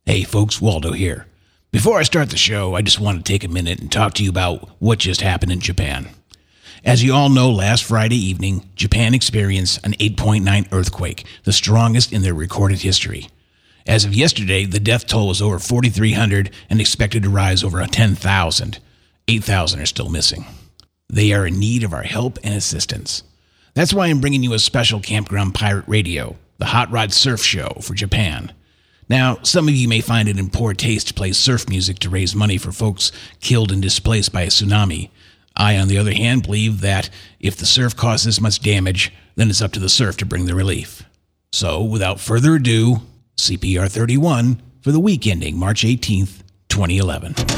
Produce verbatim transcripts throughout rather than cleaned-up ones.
Hey folks, Waldo here. Before I start the show, I just want to take a minute and talk to you about what just happened in Japan. As you all know, last Friday evening, Japan experienced an eight point nine earthquake, the strongest in their recorded history. As of yesterday, the death toll was over forty-three hundred and expected to rise over ten thousand. eight thousand are still missing. They are in need of our help and assistance. That's why I'm bringing you a special Campground Pirate Radio, the Hot Rod Surf Show for Japan. Now, some of you may find it in poor taste to play surf music to raise money for folks killed and displaced by a tsunami. I, on the other hand, believe that if the surf causes this much damage, then it's up to the surf to bring the relief. So, without further ado, C P R thirty-one for the week ending March eighteenth, twenty eleven. Oh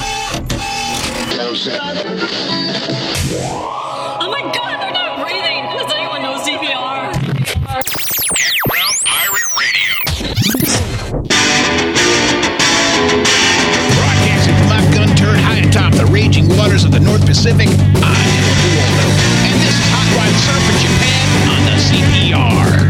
my God, they're not breathing! Does anyone know C P R? Campground Pirate Radio. Broadcasting from my gun turret high atop the raging waters of the North Pacific, I'm Waldo. And this is Hot Rod Surf for Japan on the C P R.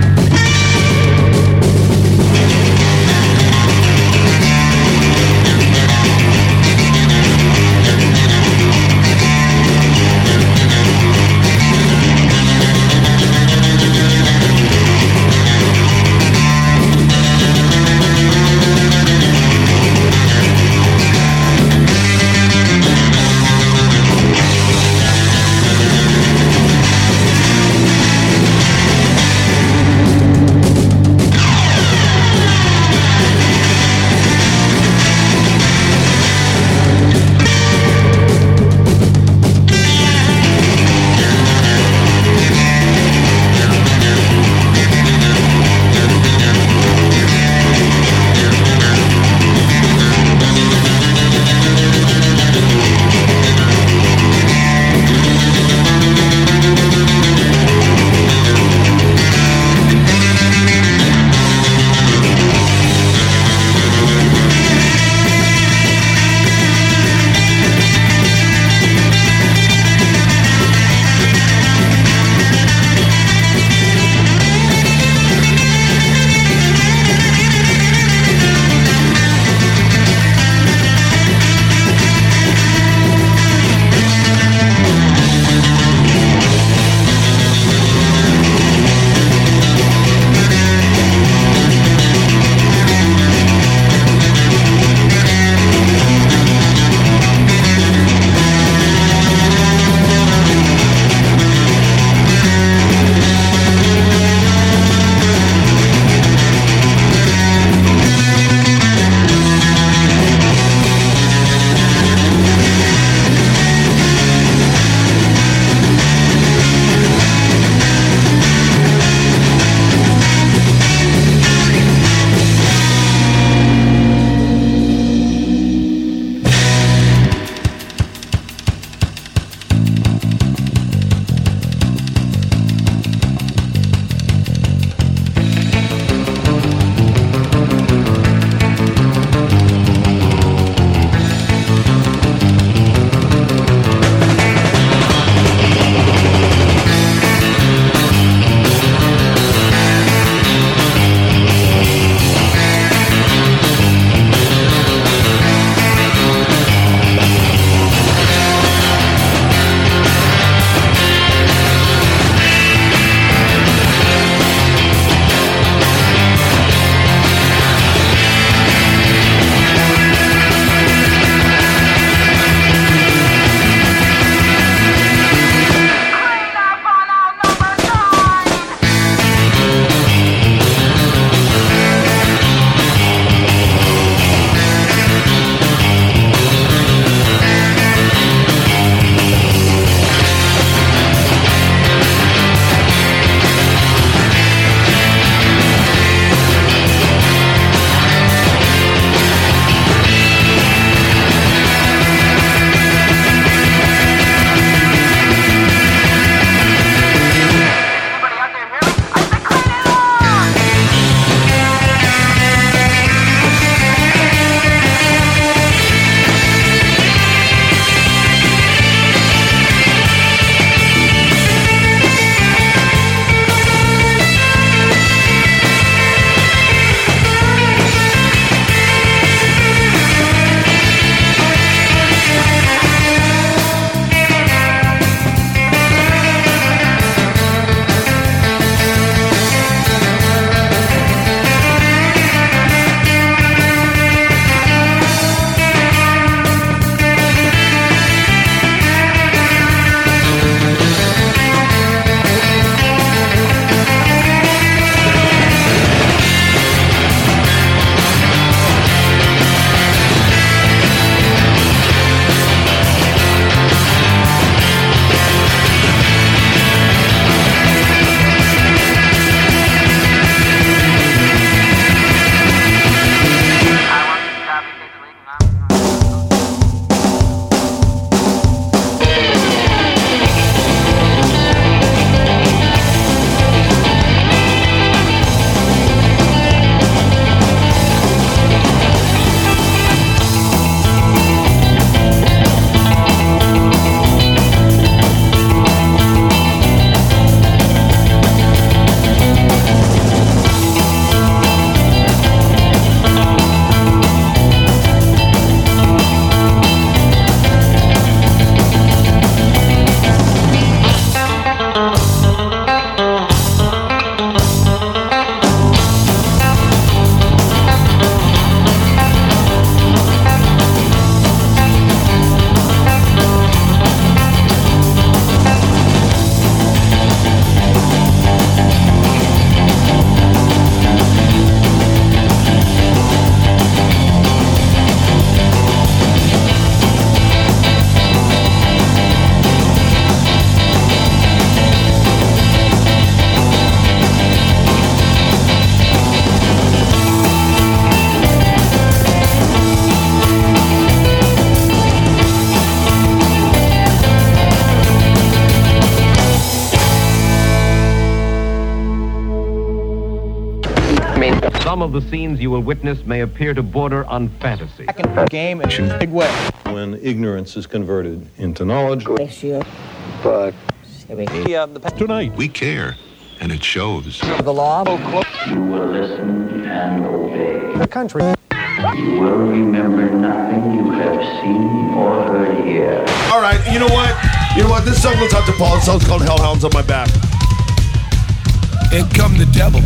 some of the scenes you will witness may appear to border on fantasy. Game in big way. When ignorance is converted into knowledge. But Tonight, we care, and it shows. the law. You will listen and obey. The country. You will remember nothing you have seen or heard here. All right, you know what? You know what? This song goes out to Paul. This song's called Hellhounds on My Back. And come the devil.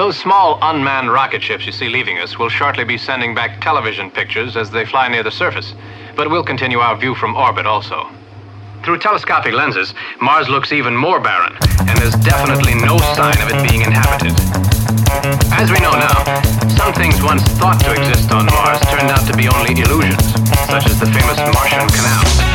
Those small unmanned rocket ships you see leaving us will shortly be sending back television pictures as they fly near the surface, but we'll continue our view from orbit also. Through telescopic lenses, Mars looks even more barren, and there's definitely no sign of it being inhabited. As we know now, some things once thought to exist on Mars turned out to be only illusions, such as the famous Martian Canal.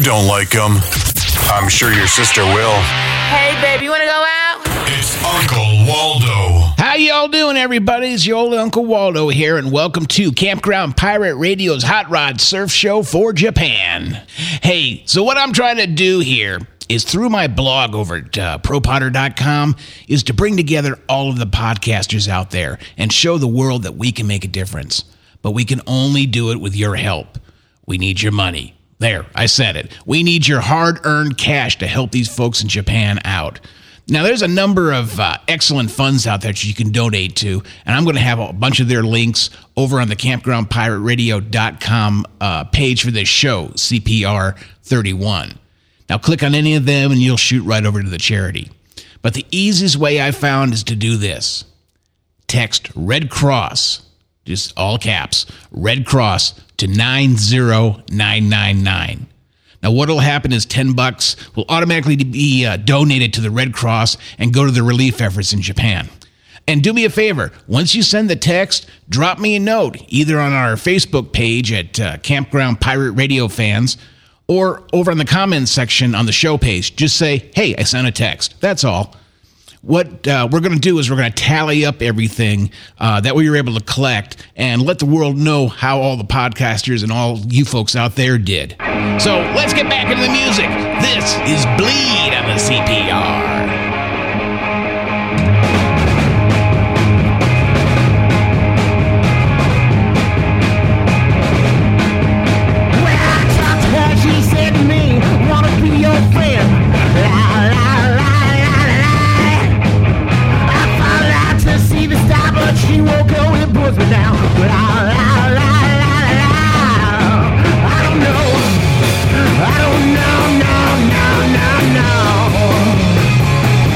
don't like them. I'm sure your sister will. Hey, baby, you want to go out? It's Uncle Waldo. How y'all doing, everybody? It's your old Uncle Waldo here, and welcome to Campground Pirate Radio's Hot Rod Surf Show for Japan. Hey, so what I'm trying to do here is through my blog over at uh, pro potter dot com is to bring together all of the podcasters out there and show the world that we can make a difference. But we can only do it with your help. We need your money. There, I said it. We need your hard-earned cash to help these folks in Japan out. Now, there's a number of uh, excellent funds out there that you can donate to, and I'm going to have a bunch of their links over on the campground pirate radio dot com uh, page for this show, C P R thirty-one. Now, click on any of them, and you'll shoot right over to the charity. But the easiest way I found is to do this. Text Red Cross, just all caps, Red Cross to nine zero nine nine nine. Now, what will happen is ten bucks will automatically be uh, donated to the Red Cross and go to the relief efforts in Japan. And do me a favor, once you send the text, drop me a note, either on our Facebook page at uh, Campground Pirate Radio Fans, or over in the comments section on the show page. Just say, hey, I sent a text. That's all. What uh, we're going to do is we're going to tally up everything uh, that we were able to collect and let the world know how all the podcasters and all you folks out there did. So let's get back into the music. This is Bleed on the C P R. She won't go and pulls me down. But I, I, I, I, I don't know. I don't know, no, no, no, no.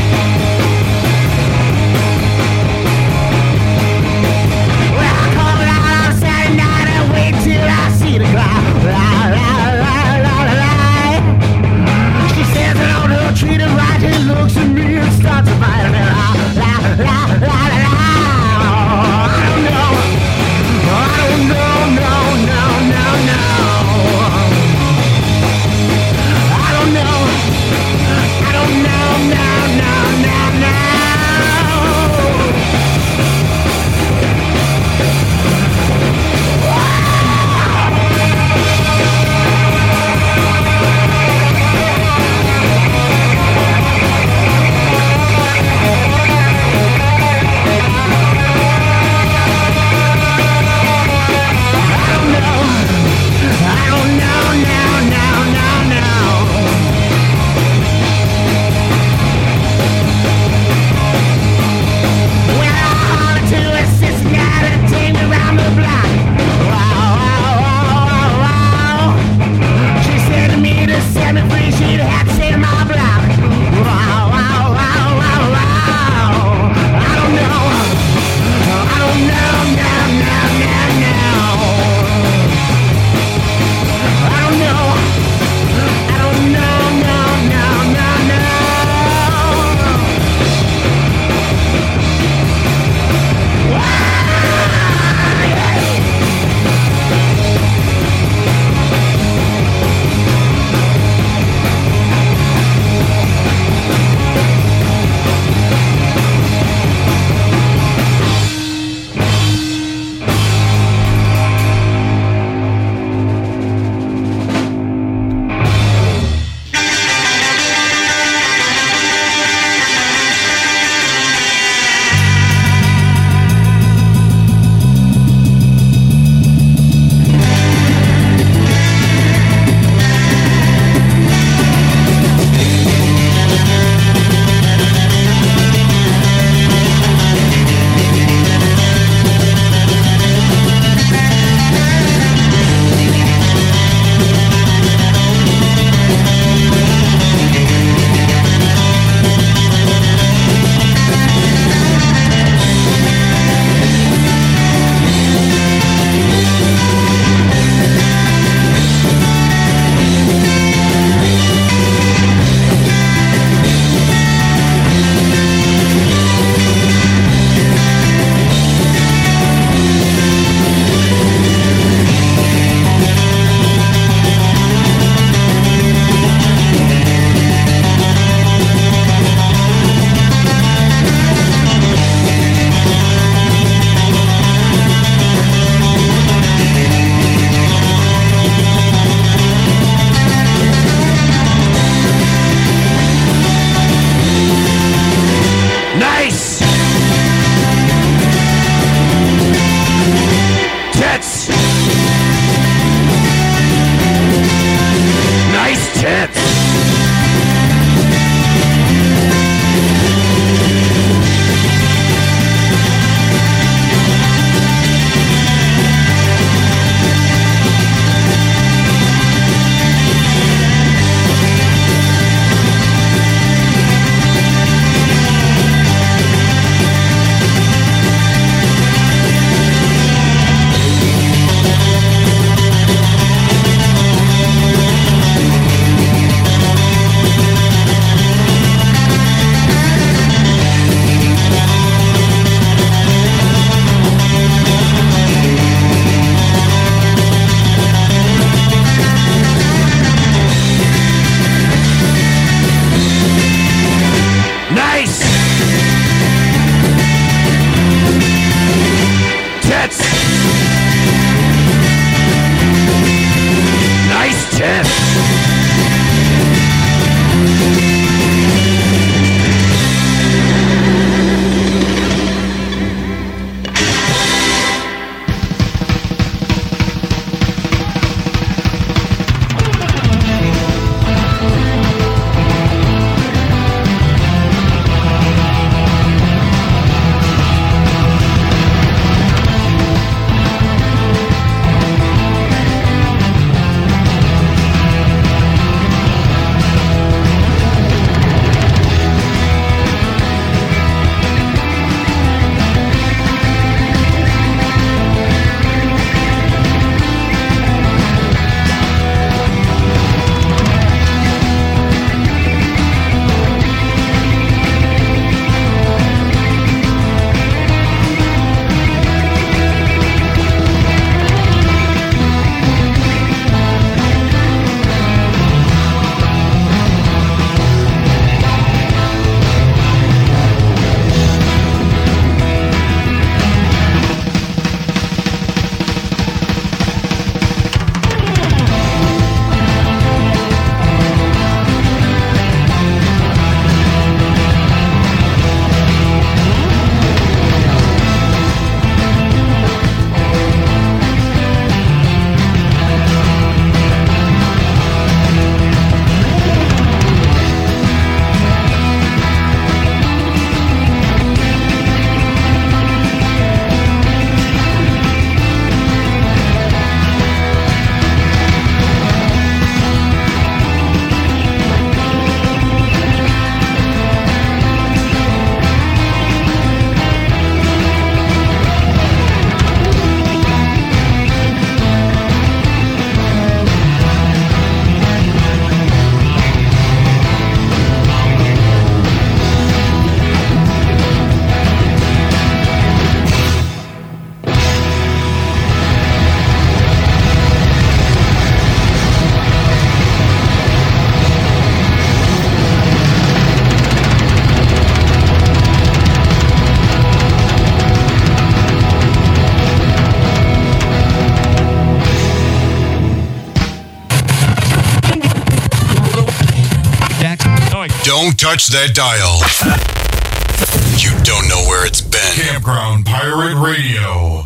Don't touch that dial. You don't know where it's been. Campground Pirate Radio.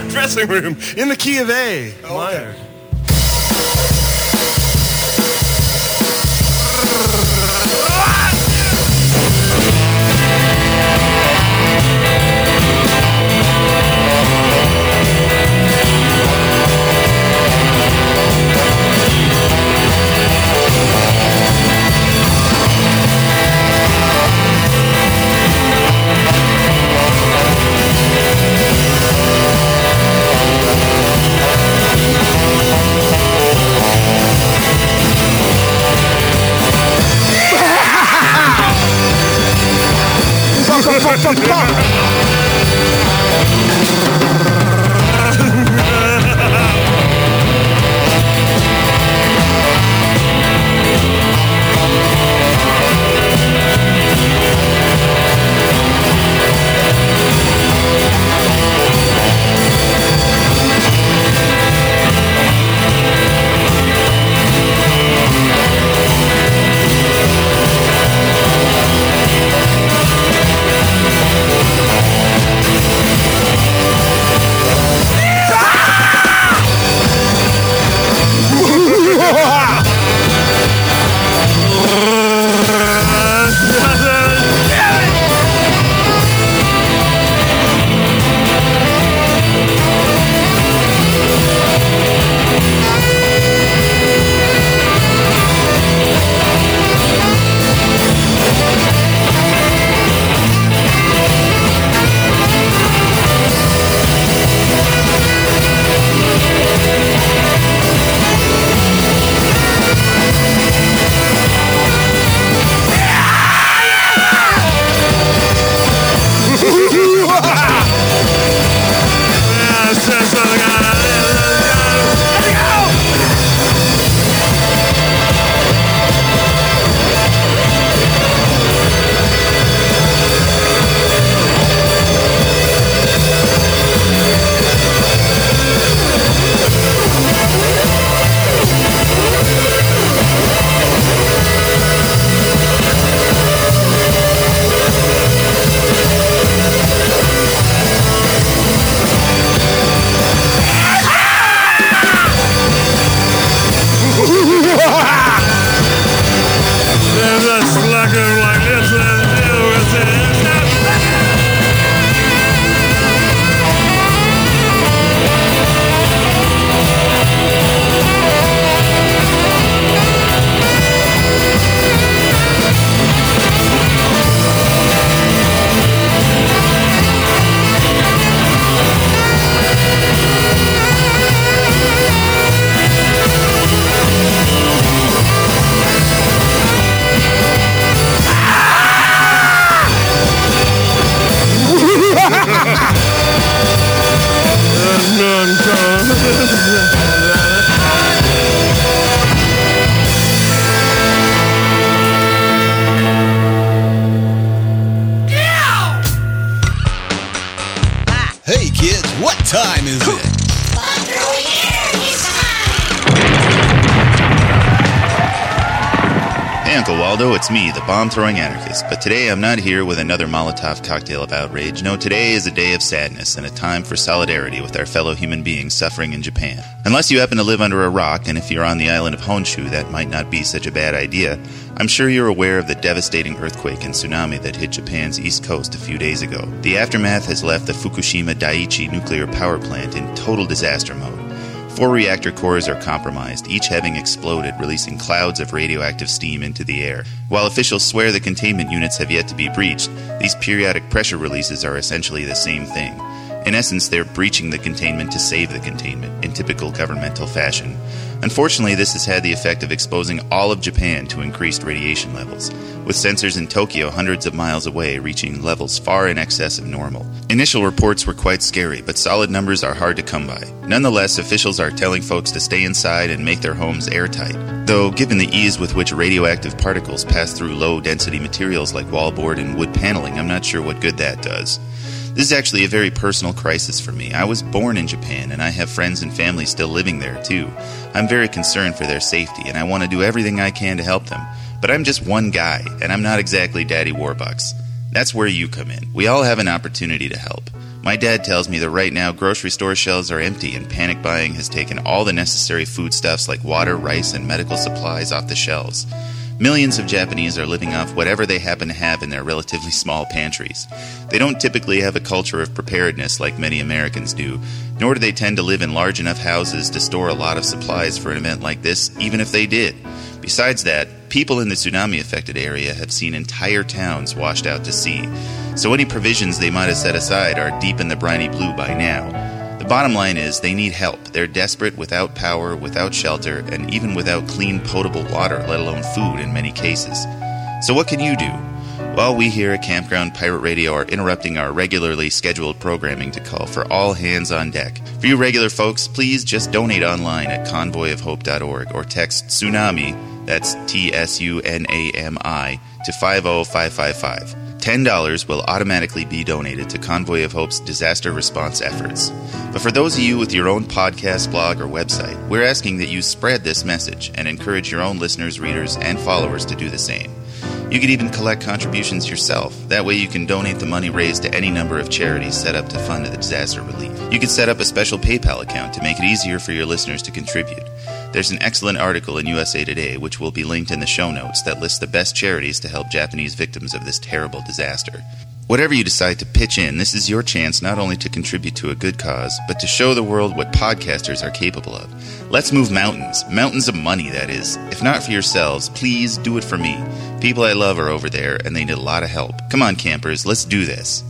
dressing room in the key of A minor. Fuck, fuck, fuck. Hey kids, what time is it? Hey Uncle Waldo, it's me, the bomb-throwing anarchist. But today I'm not here with another Molotov cocktail of outrage. No, today is a day of sadness and a time for solidarity with our fellow human beings suffering in Japan. Unless you happen to live under a rock, and if you're on the island of Honshu, that might not be such a bad idea. I'm sure you're aware of the devastating earthquake and tsunami that hit Japan's east coast a few days ago. The aftermath has left the Fukushima Daiichi nuclear power plant in total disaster mode. Four reactor cores are compromised, each having exploded, releasing clouds of radioactive steam into the air. While officials swear the containment units have yet to be breached, these periodic pressure releases are essentially the same thing. In essence, they're breaching the containment to save the containment, in typical governmental fashion. Unfortunately, this has had the effect of exposing all of Japan to increased radiation levels, with sensors in Tokyo hundreds of miles away reaching levels far in excess of normal. Initial reports were quite scary, but solid numbers are hard to come by. Nonetheless, officials are telling folks to stay inside and make their homes airtight. Though, given the ease with which radioactive particles pass through low-density materials like wallboard and wood paneling, I'm not sure what good that does. This is actually a very personal crisis for me. I was born in Japan, and I have friends and family still living there, too. I'm very concerned for their safety, and I want to do everything I can to help them. But I'm just one guy, and I'm not exactly Daddy Warbucks. That's where you come in. We all have an opportunity to help. My dad tells me that right now grocery store shelves are empty and panic buying has taken all the necessary foodstuffs like water, rice, and medical supplies off the shelves. Millions of Japanese are living off whatever they happen to have in their relatively small pantries. They don't typically have a culture of preparedness like many Americans do, nor do they tend to live in large enough houses to store a lot of supplies for an event like this, even if they did. Besides that, people in the tsunami-affected area have seen entire towns washed out to sea, so any provisions they might have set aside are deep in the briny blue by now. The bottom line is they need help. They're desperate without power, without shelter, and even without clean, potable water, let alone food in many cases. So what can you do? Well, we here at Campground Pirate Radio are interrupting our regularly scheduled programming to call for all hands on deck. For you regular folks, please just donate online at convoy of hope dot org or text TSUNAMI, that's T S U N A M I, to five oh five five five. ten dollars will automatically be donated to Convoy of Hope's disaster response efforts. But for those of you with your own podcast, blog, or website, we're asking that you spread this message and encourage your own listeners, readers, and followers to do the same. You could even collect contributions yourself. That way you can donate the money raised to any number of charities set up to fund the disaster relief. You could set up a special PayPal account to make it easier for your listeners to contribute. There's an excellent article in U S A Today, which will be linked in the show notes, that lists the best charities to help Japanese victims of this terrible disaster. Whatever you decide to pitch in, this is your chance not only to contribute to a good cause, but to show the world what podcasters are capable of. Let's move mountains. Mountains of money, that is. If not for yourselves, please do it for me. People I love are over there, and they need a lot of help. Come on, campers, let's do this.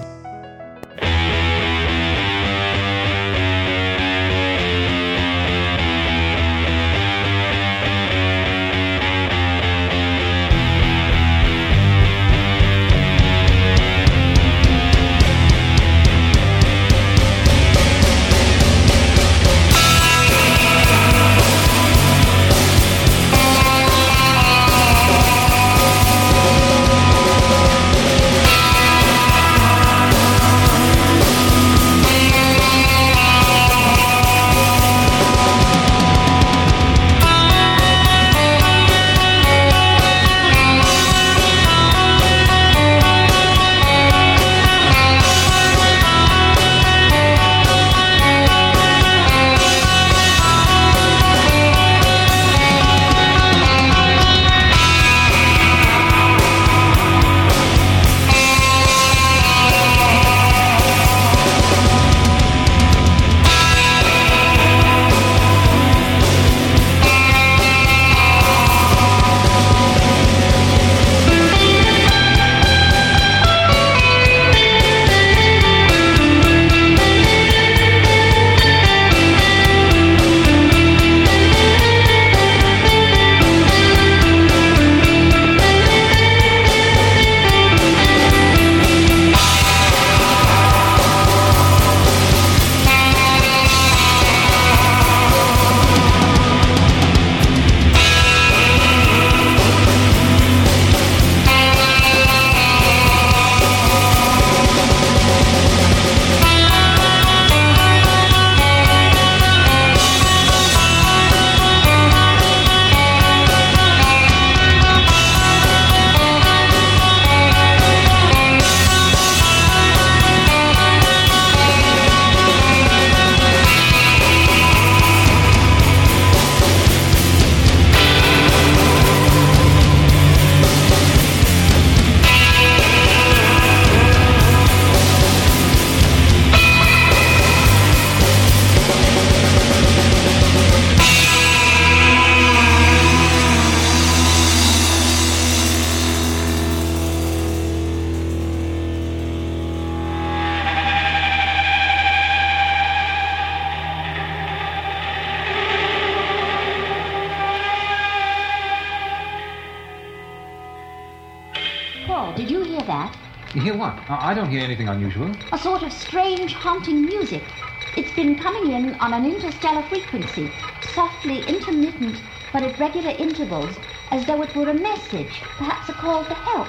Did you hear that? You hear what? I don't hear anything unusual. A sort of strange, haunting music. It's been coming in on an interstellar frequency, softly intermittent, but at regular intervals, as though it were a message, perhaps a call for help.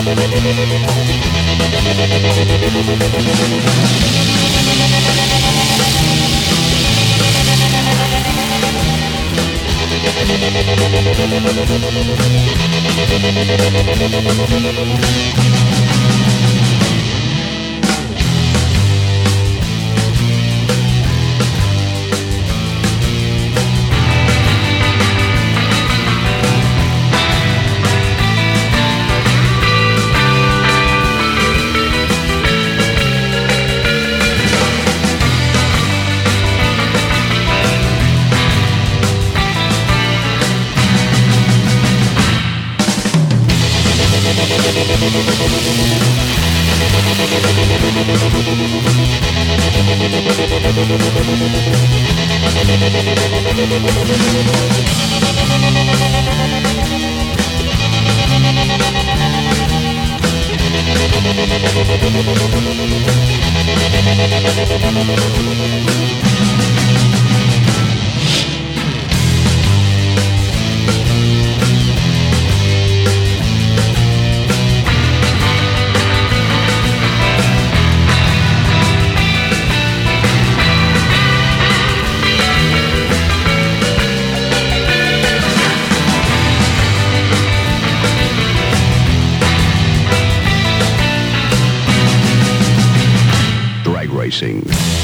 Racing.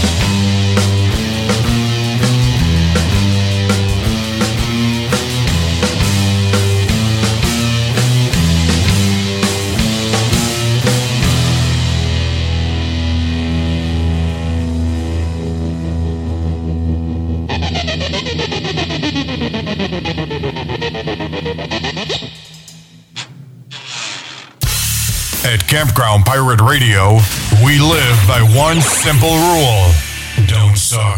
At Campground Pirate Radio, we live by one simple rule: don't suck.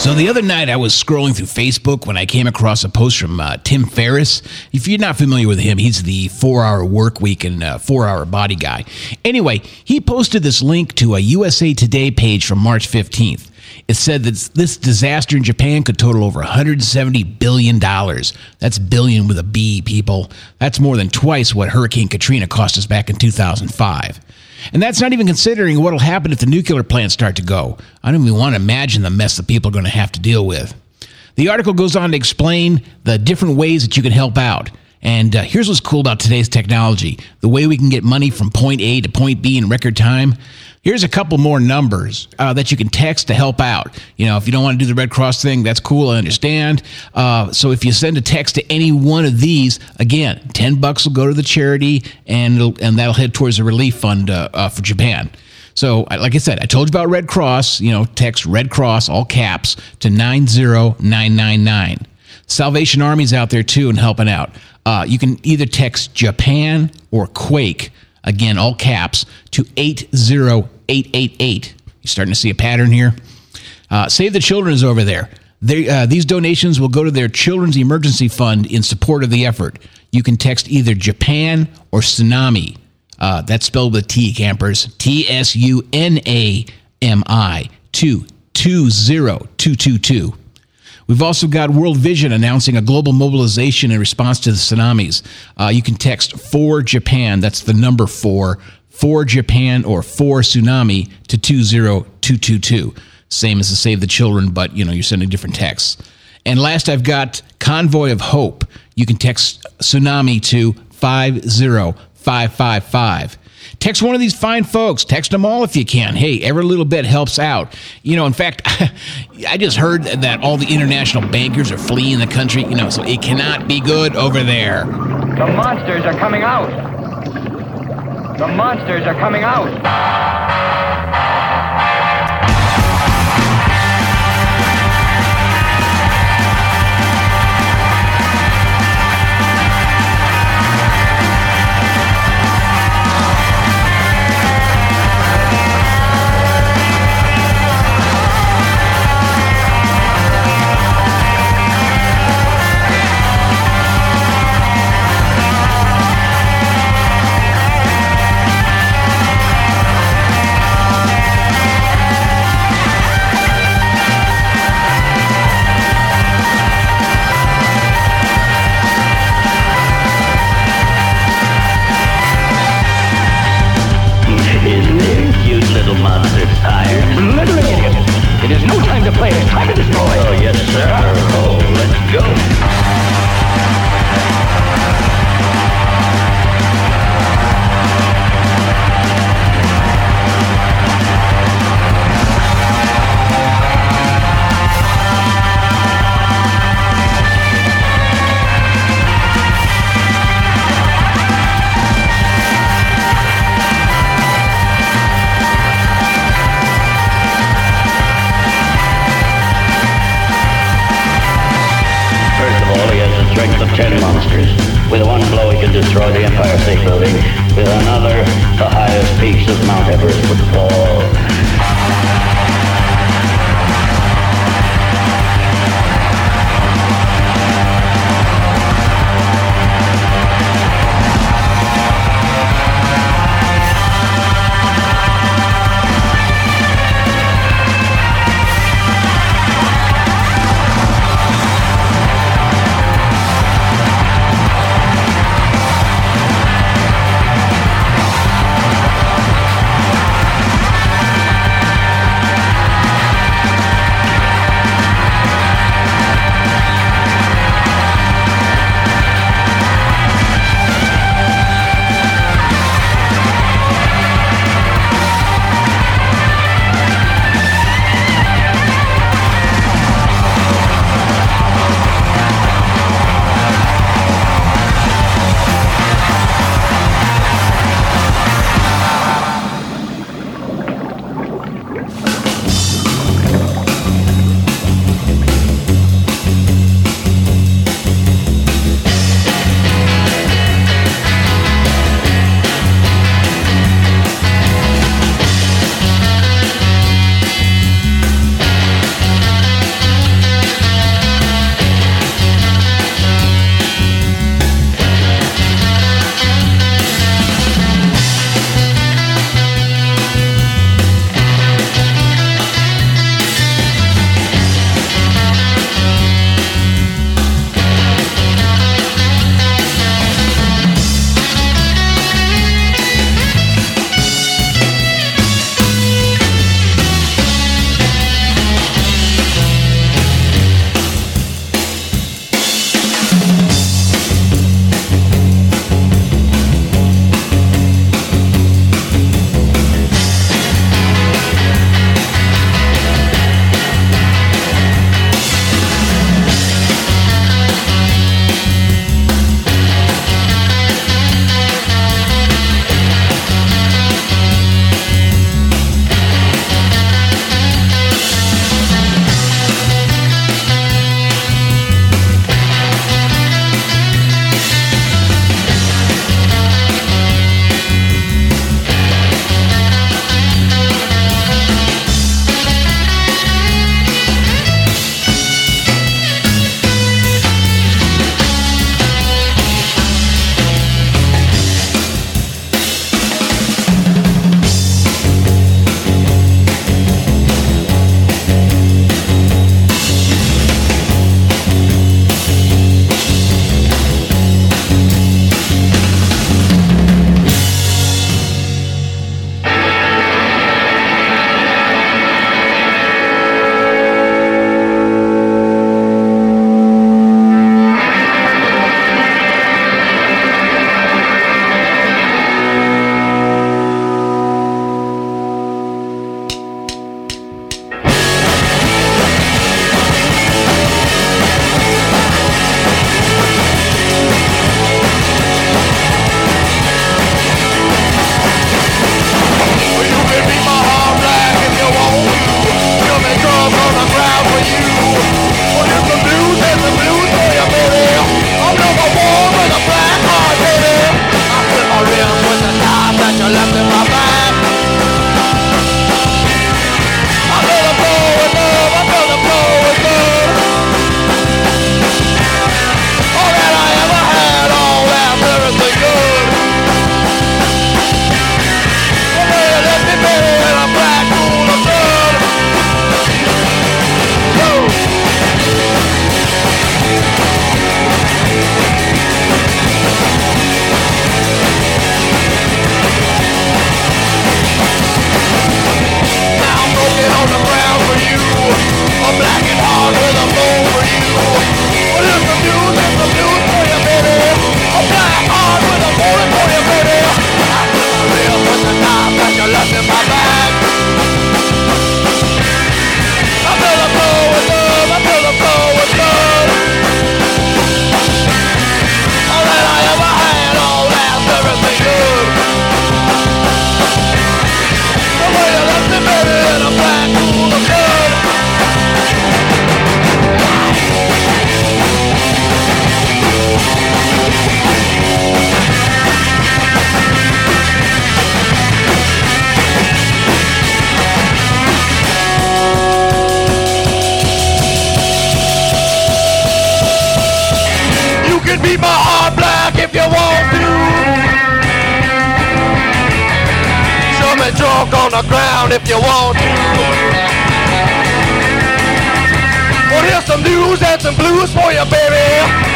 So the other night I was scrolling through Facebook when I came across a post from uh, Tim Ferriss. If you're not familiar with him, he's the four-hour work week and uh, four-hour body guy. Anyway, he posted this link to a U S A Today page from March fifteenth. It said that this disaster in Japan could total over one hundred seventy billion dollars. That's billion with a B, people. That's more than twice what Hurricane Katrina cost us back in two thousand five. And that's not even considering what will happen if the nuclear plants start to go. I don't even want to imagine the mess that people are going to have to deal with. The article goes on to explain the different ways that you can help out. And uh, here's what's cool about today's technology. The way we can get money from point A to point B in record time. Here's a couple more numbers uh, that you can text to help out. You know, if you don't want to do the Red Cross thing, that's cool, I understand. Uh, so if you send a text to any one of these, again, ten bucks will go to the charity, and it'll, and that'll head towards the relief fund uh, uh, for Japan. So, like I said, I told you about Red Cross. You know, text Red Cross, all caps, to nine zero nine nine nine. Salvation Army's out there, too, and helping out. Uh, you can either text Japan or Quake, again, all caps, to eight zero eight eight eight. You're starting to see a pattern here. Uh, Save the Children is over there. They, uh, these donations will go to their Children's Emergency Fund in support of the effort. You can text either Japan or Tsunami. Uh, that's spelled with T, campers. T S U N A M I to two zero two two two. We've also got World Vision announcing a global mobilization in response to the tsunamis. Uh, you can text for Japan, that's the number four, for Japan or for tsunami to two zero two two two. Same as the Save the Children, but you know, you're sending different texts. And last, I've got Convoy of Hope. You can text tsunami to five zero five five five. Text one of these fine folks. Text them all if you can. Hey, every little bit helps out. You know, in fact, I just heard that all the international bankers are fleeing the country, you know, so it cannot be good over there. The monsters are coming out. The monsters are coming out. It is no time to play, it's time to destroy. Oh, yes, sir. Oh, let's go. Strength of ten monsters. With one blow he can destroy the Empire State Building. With another, the highest peaks of Mount Everest would fall. Beat my heart black if you want to. Show me drunk on the ground if you want to. Well, here's some news and some blues for you, baby.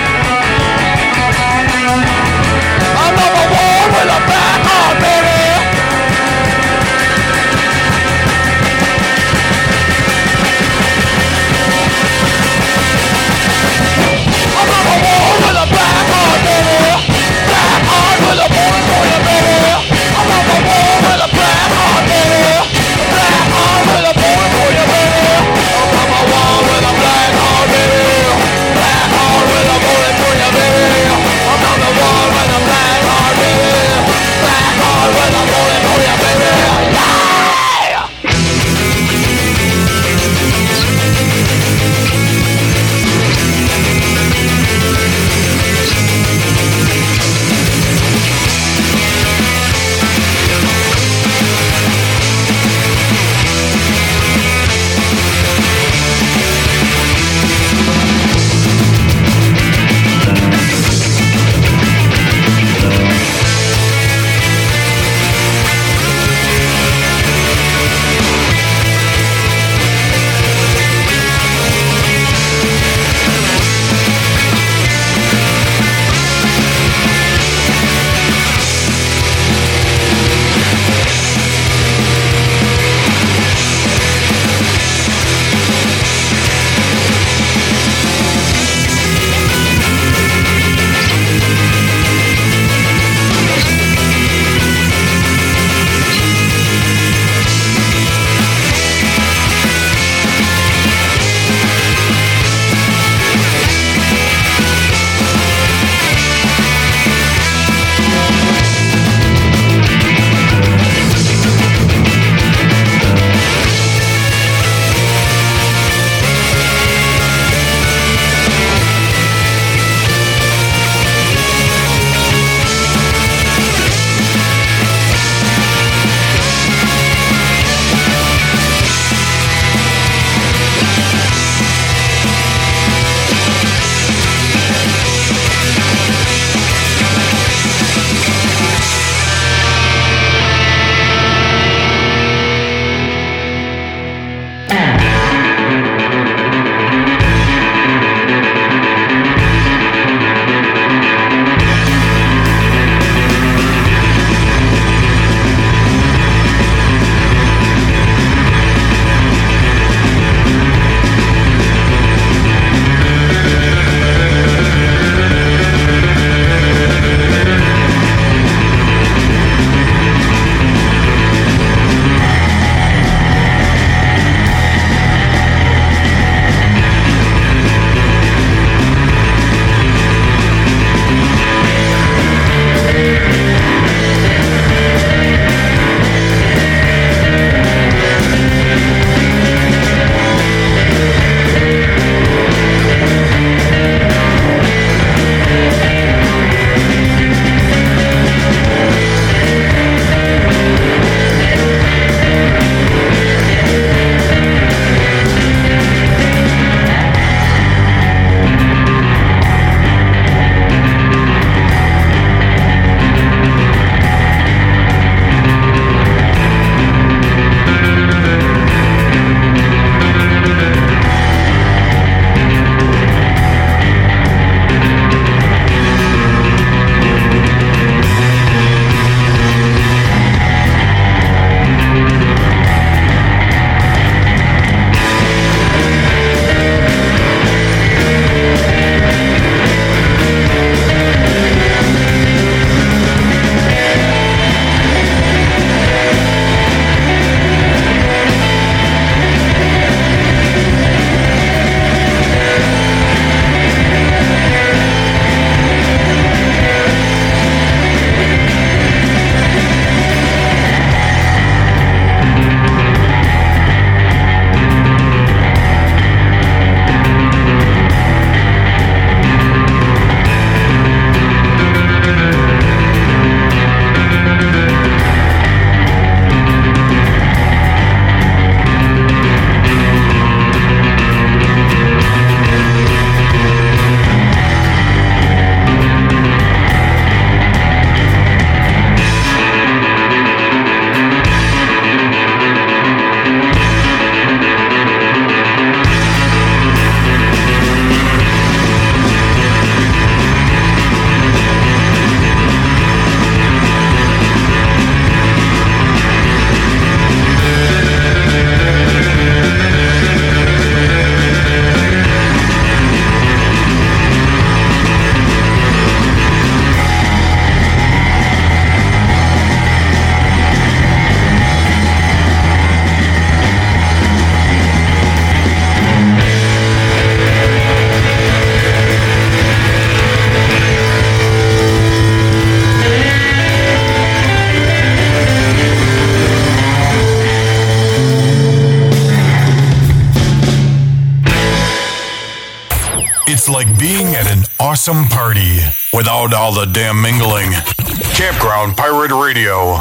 I'm number one with a black heart, baby. I'm number one with a black heart, baby. Black heart with a bullet for you, baby. I'm number one with a black heart, baby. Black heart with a bullet for you, baby. I'm number one with a black heart, baby. Black heart with a bullet for you, baby. I'm number one. It's like being at an awesome party without all the damn mingling. Campground Pirate Radio.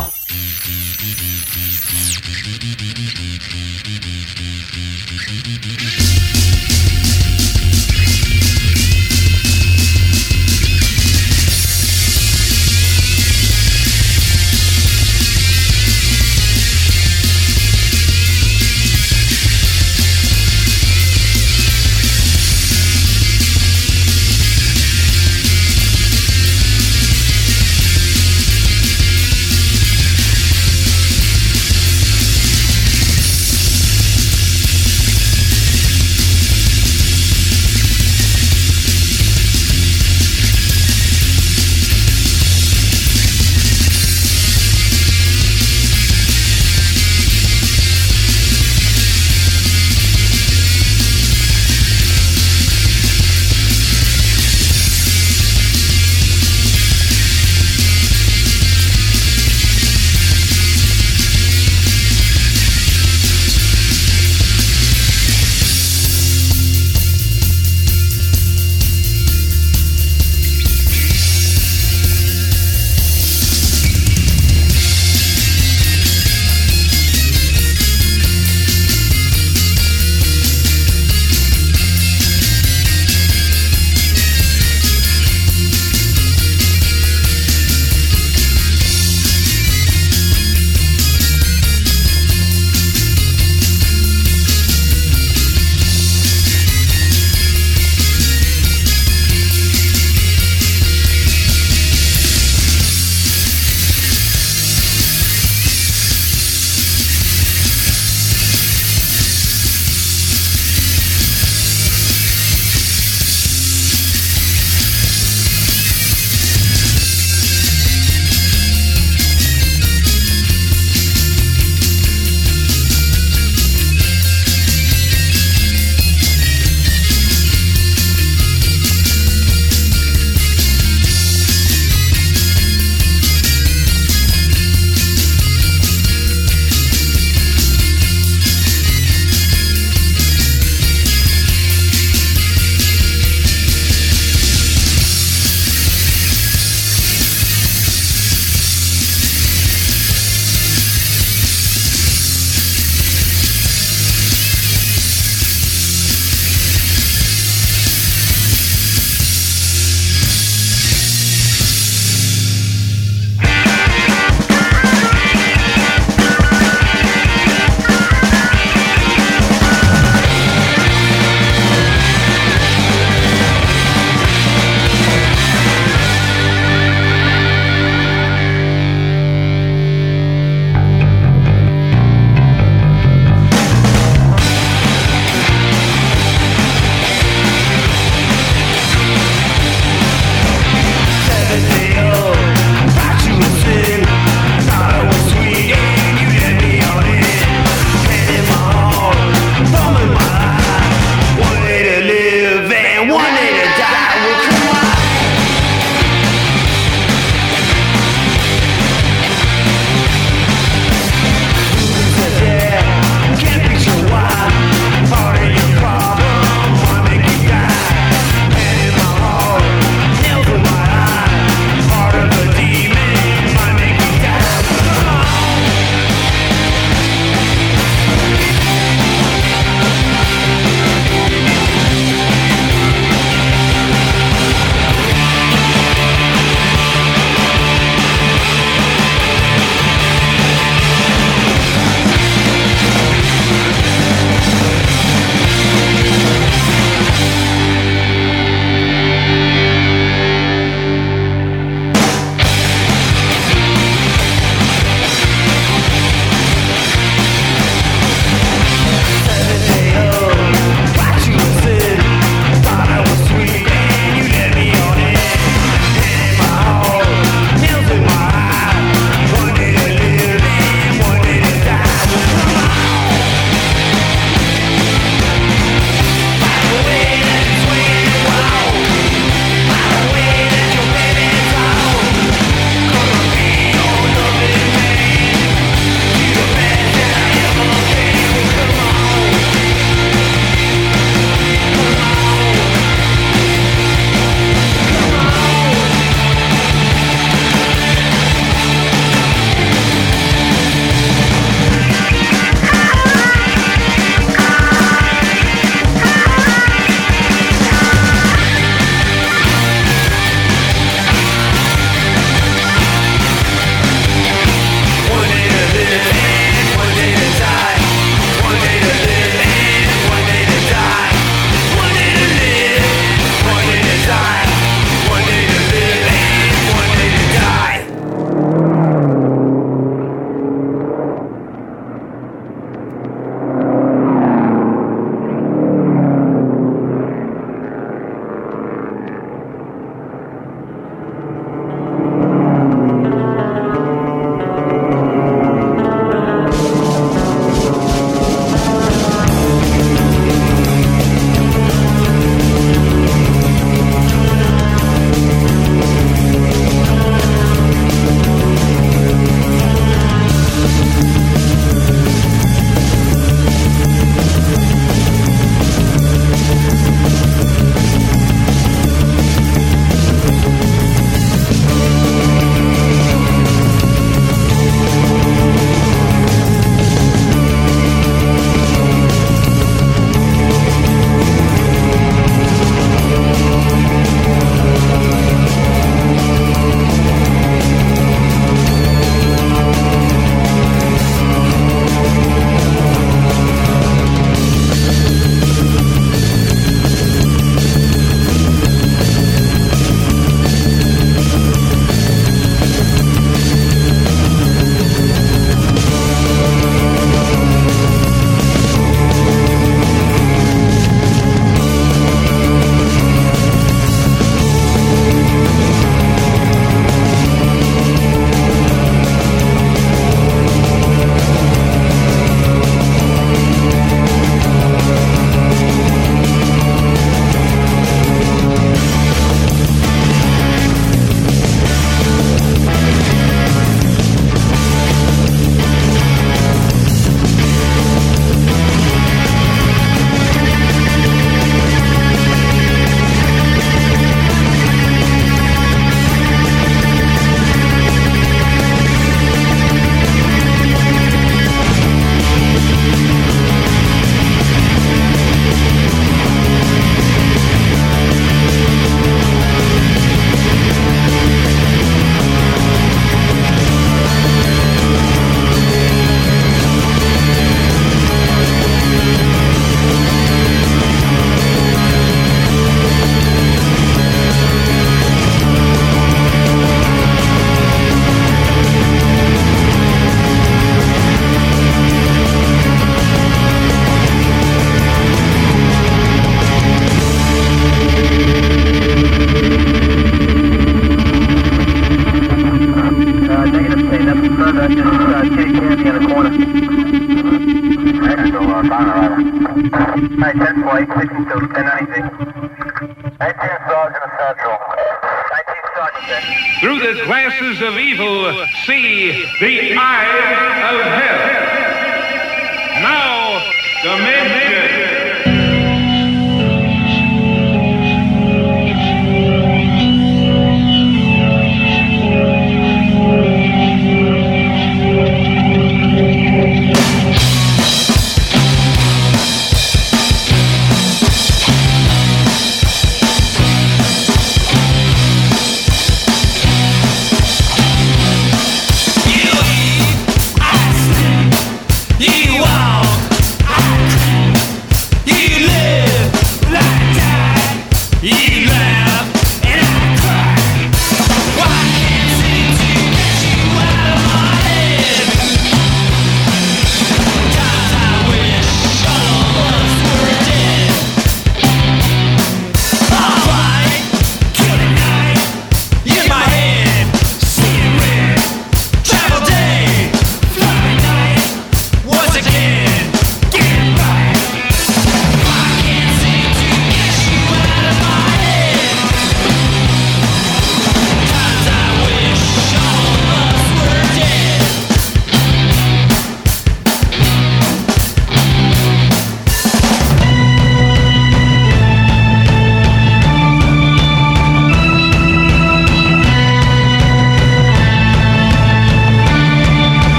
Hi, ten flight, sixty-two, ten ninety. nineteen Sergeant Central. nineteen Sergeant. Through the glasses of evil, see the eyes of hell. Now, Dimension.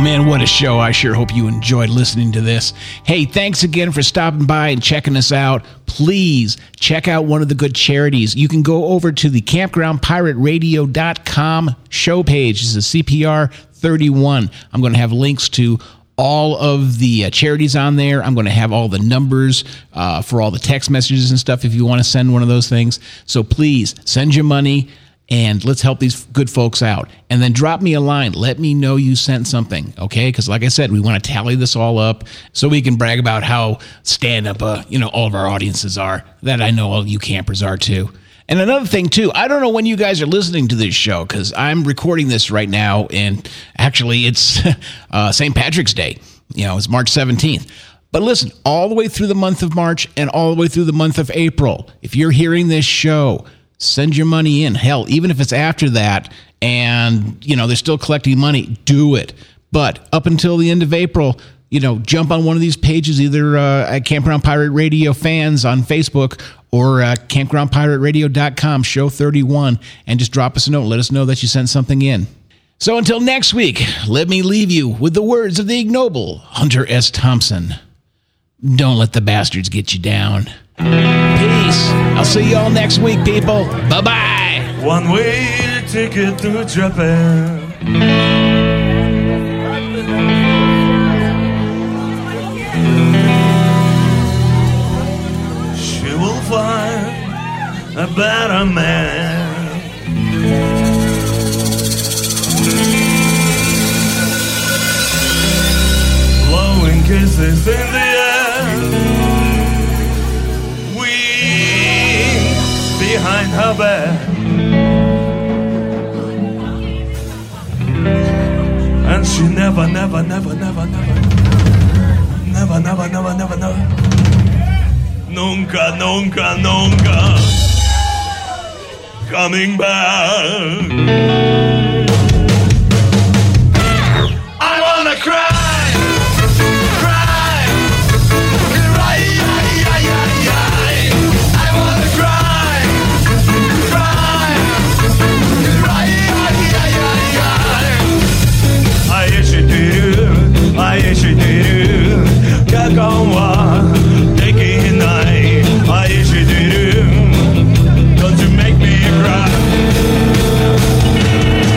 man, what a show. I sure hope you enjoyed listening to this. Hey, thanks again for stopping by and checking us out. Please check out one of the good charities. You can go over to the campground pirate radio dot com show page. It's a C P R thirty-one. I'm going to have links to all of the uh, charities on there. I'm going to have all the numbers uh, for all the text messages and stuff if you want to send one of those things. So please send your money. And let's help these good folks out. And then drop me a line. Let me know you sent something, okay? Because like I said, we want to tally this all up so we can brag about how stand-up, uh, you know, all of our audiences are. That I know all you campers are too. And another thing too, I don't know when you guys are listening to this show because I'm recording this right now, and actually it's uh, Saint Patrick's Day. You know, it's March seventeenth. But listen, all the way through the month of March and all the way through the month of April, if you're hearing this show, send your money in. Hell, even if it's after that and, you know, they're still collecting money, do it. But up until the end of April, you know, jump on one of these pages, either uh, at Campground Pirate Radio Fans on Facebook or uh, campground pirate radio dot com, show thirty-one, and just drop us a note. Let us know that you sent something in. So until next week, let me leave you with the words of the ignoble Hunter S. Thompson. Don't let the bastards get you down. Peace. I'll see you all next week, people. Bye-bye. One way ticket to Japan. She will find a better man. Blowing kisses in the air. Behind her back, and she never, never, never, never, never, never, never, never, never, never, nunca, nunca, nunca coming back. I wanna cry. Don't you make me cry.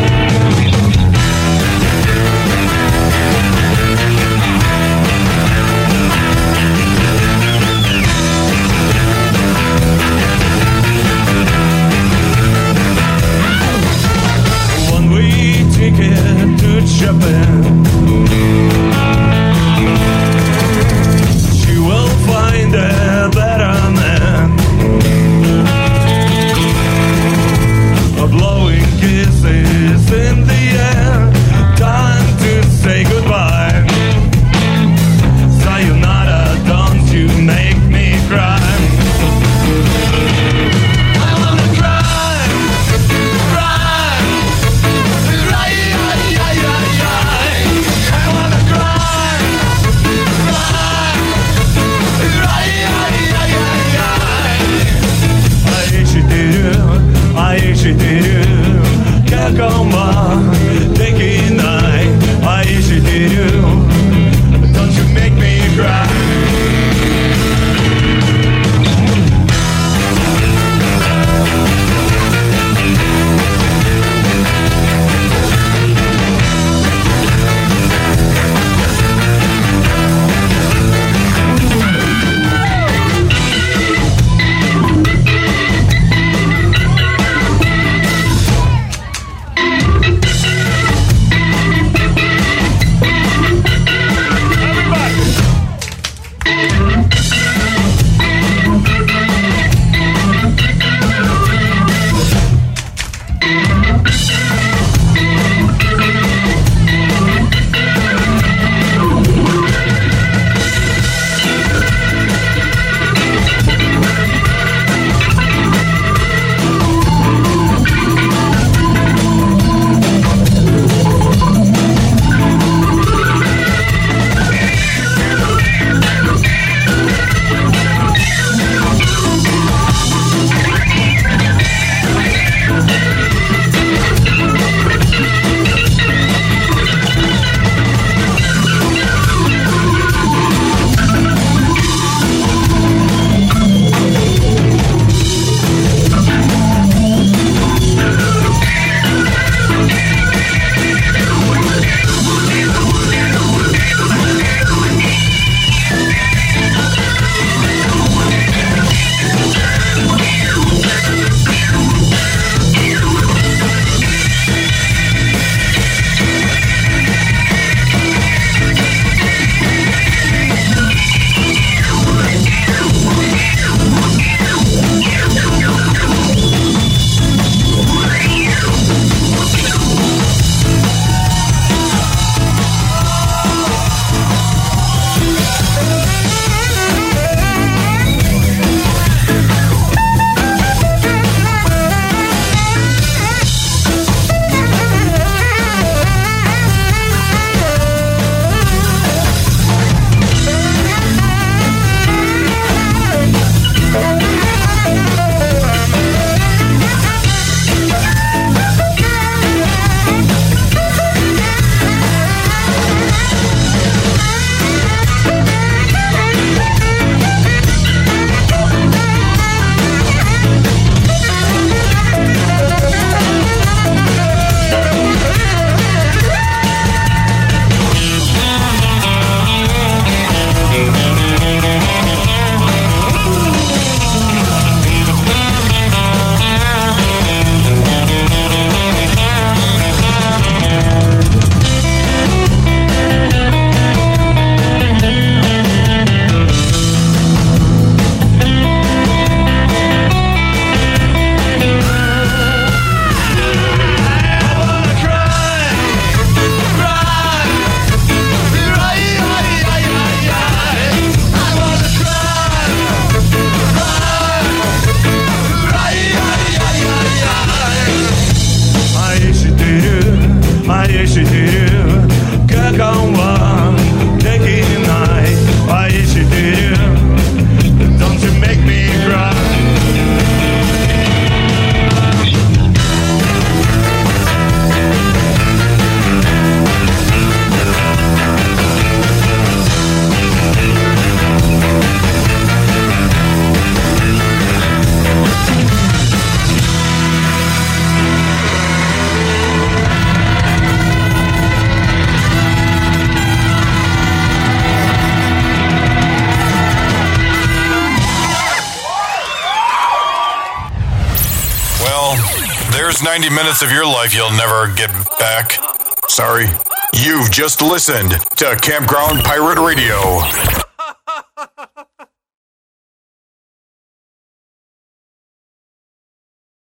There's ninety minutes of your life you'll never get back. Sorry. You've just listened to Campground Pirate Radio.